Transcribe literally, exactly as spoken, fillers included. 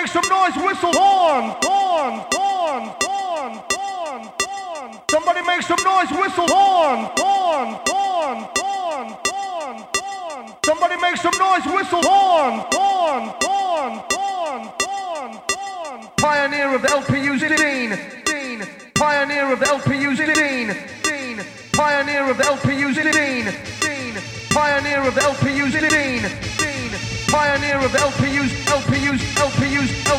make some noise, whistle, horn, horn, horn, horn, horn, horn. Somebody make some noise, whistle, horn, horn, horn, horn, horn, horn. Somebody make some noise, whistle, horn, horn, horn, horn, horn, horn. Pioneer of the L P U's Dean, Dean. Pioneer of the L P U's Dean, Dean. Pioneer of the L P U's Dean, Dean. Pioneer of the L P U's Dean, Dean. Pioneer of the L P U's, L P U's, L P U's,